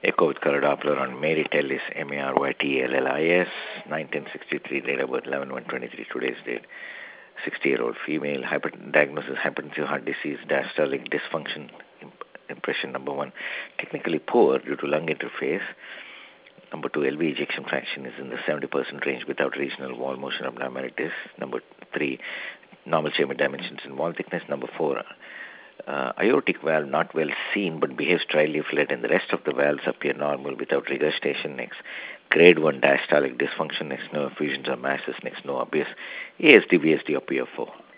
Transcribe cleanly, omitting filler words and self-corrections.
Echo with color Doppler on Mary Tellis, Marytellis, 1963, date of birth 11/1/23, today's date. 60-year-old female, diagnosis hypertensive heart disease, diastolic dysfunction, impression number one, technically poor due to lung interface. Number two, LV ejection fraction is in the 70% range without regional wall motion abnormalities. Number three, normal chamber dimensions and wall thickness. Number four, aortic valve not well seen but behaves tri-leaflet, and the rest of the valves appear normal without regurgitation. Next, grade 1 diastolic dysfunction. Next, no effusions or masses. Next, no obvious ASD, BSD or PFO.